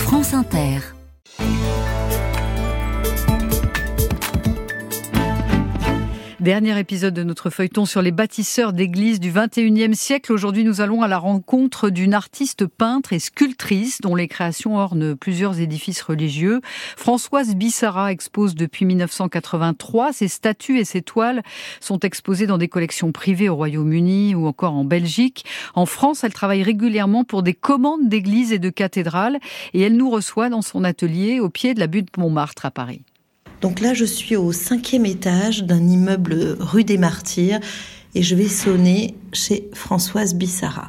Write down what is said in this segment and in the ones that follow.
France Inter. Dernier épisode de notre feuilleton sur les bâtisseurs d'églises du XXIe siècle. Aujourd'hui, nous allons à la rencontre d'une artiste peintre et sculptrice dont les créations ornent plusieurs édifices religieux. Françoise Bissara expose depuis 1983. Ses statues et ses toiles sont exposées dans des collections privées au Royaume-Uni ou encore en Belgique. En France, elle travaille régulièrement pour des commandes d'églises et de cathédrales et elle nous reçoit dans son atelier au pied de la butte Montmartre à Paris. Donc là, je suis au 5e étage d'un immeuble rue des Martyrs et je vais sonner chez Françoise Bissara.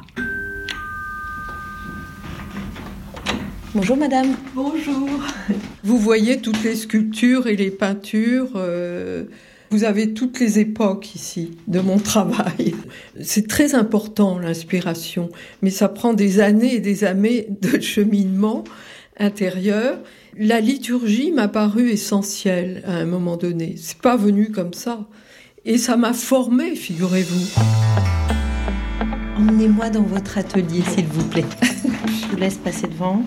Bonjour madame. Bonjour. Vous voyez toutes les sculptures et les peintures. Vous avez toutes les époques ici de mon travail. C'est très important l'inspiration, mais ça prend des années et des années de cheminement intérieur. La liturgie m'a paru essentielle à un moment donné. C'est pas venu comme ça. Et ça m'a formée, figurez-vous. Emmenez-moi dans votre atelier, s'il vous plaît. Je vous laisse passer devant.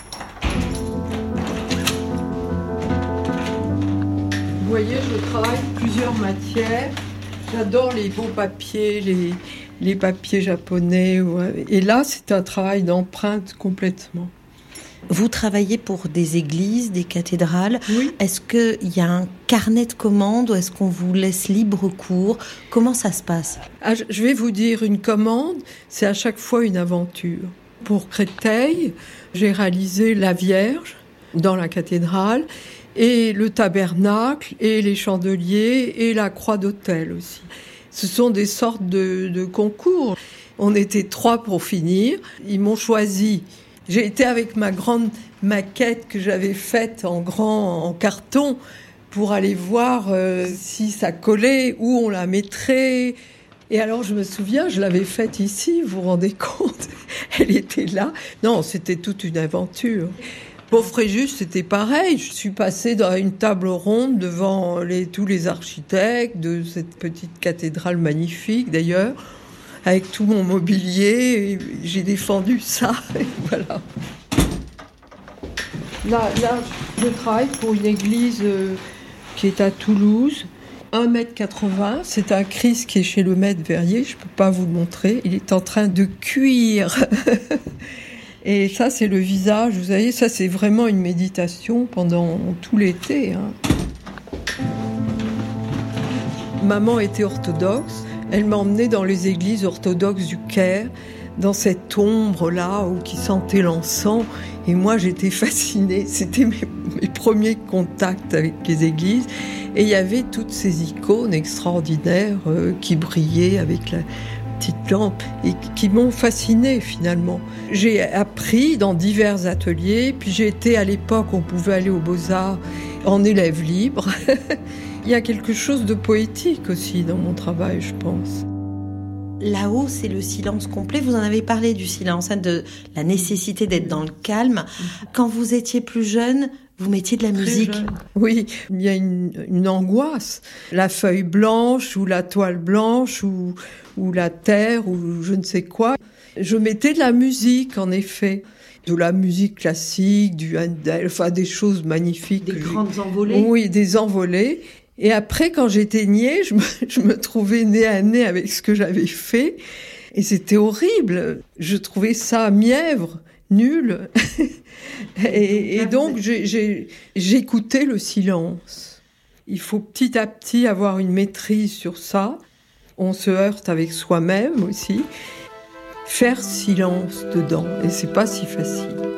Vous voyez, je travaille plusieurs matières. J'adore les beaux papiers, les papiers japonais. Et là, c'est un travail d'empreinte complètement. Vous travaillez pour des églises, des cathédrales. Oui. Est-ce qu'il y a un carnet de commandes ou est-ce qu'on vous laisse libre cours ? Comment ça se passe ? Je vais vous dire, une commande, c'est à chaque fois une aventure. Pour Créteil, j'ai réalisé la Vierge dans la cathédrale et le tabernacle et les chandeliers et la croix d'autel aussi. Ce sont des sortes de concours. On était 3 pour finir. Ils m'ont choisi. J'ai été avec ma grande maquette que j'avais faite en carton pour aller voir si ça collait, où on la mettrait. Et alors je me souviens, je l'avais faite ici, vous vous rendez compte ? Elle était là. Non, c'était toute une aventure. Pour Fréjus, c'était pareil. Je suis passée dans une table ronde devant tous les architectes de cette petite cathédrale magnifique d'ailleurs. Avec tout mon mobilier, j'ai défendu ça, et voilà. Là, je travaille pour une église qui est à Toulouse, 1,80 m. C'est un Christ qui est chez le maître Verrier, je ne peux pas vous le montrer. Il est en train de cuire. Et ça, c'est le visage, vous voyez, ça, c'est vraiment une méditation pendant tout l'été. Maman était orthodoxe. Elle m'a emmenée dans les églises orthodoxes du Caire, dans cette ombre-là qui sentait l'encens. Et moi, j'étais fascinée. C'était mes premiers contacts avec les églises. Et il y avait toutes ces icônes extraordinaires qui brillaient avec la petite lampe et qui m'ont fascinée finalement. J'ai appris dans divers ateliers. Puis j'ai été à l'époque, on pouvait aller aux Beaux-Arts en élève libre. Il y a quelque chose de poétique aussi dans mon travail, je pense. Là-haut, c'est le silence complet. Vous en avez parlé du silence, de la nécessité d'être dans le calme. Quand vous étiez plus jeune, vous mettiez de la musique. Oui, il y a une angoisse. La feuille blanche ou la toile blanche ou la terre ou je ne sais quoi. Je mettais de la musique, en effet. De la musique classique, du Handel, enfin des choses magnifiques. Des grandes envolées. Oui, des envolées. Et après, quand j'éteignais, je me trouvais nez à nez avec ce que j'avais fait. Et c'était horrible. Je trouvais ça mièvre, nul. et donc, j'écoutais le silence. Il faut petit à petit avoir une maîtrise sur ça. On se heurte avec soi-même aussi. Faire silence dedans. Et c'est pas si facile.